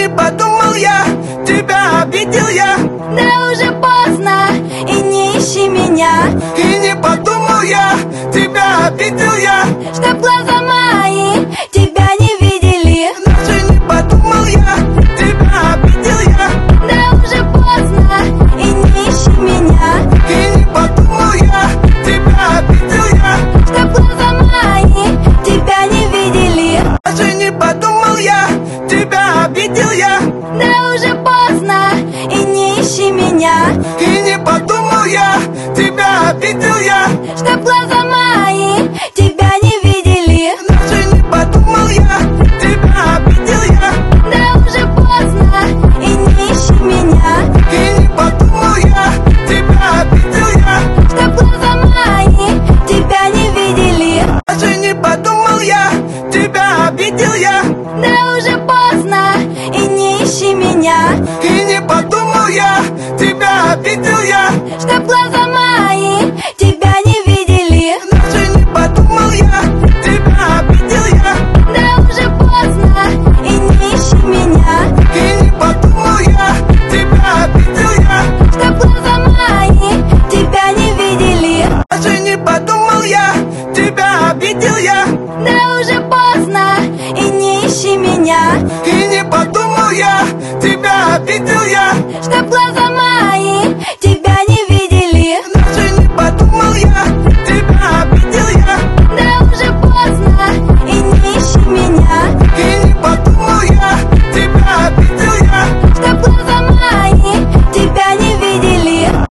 не подумал я, тебя обидел я. Да уже поздно, и не ищи меня. И не подумал я, тебя обидел я. Чтоб глаза мои тебя не видели. Даже не подумал я, тебя обидел я. Да уже поздно, и не ищи меня. И не подумал я, тебя обидел я. Чтоб глаза мои тебя не видели. Даже не подумал я, тебя обидел я. Да уже поздно, и не ищи меня. И не подумал я, тебя обидел я. Чтоб глаза мои тебя не видели. Даже не подумал я, тебя обидел я. Да уже поздно, и не ищи меня. И не подумал я, тебя обидел я. Чтоб глаза мои тебя не видели. Даже не подумал я, тебя обидел я. Да уже поздно, и не ищи меня. И не подумал я, тебя обидел я. Чтоб глаза мои тебя не видели. Даже не подумал я, тебя обидел я. Да уже поздно, и не ищи меня. И не подумал я, тебя обидел я. Чтоб глаза мои тебя не видели. Даже не подумал я, тебя обидел я. Да уже поздно, и не ищи меня. И не подумал я, тебя обидел я. Чтоб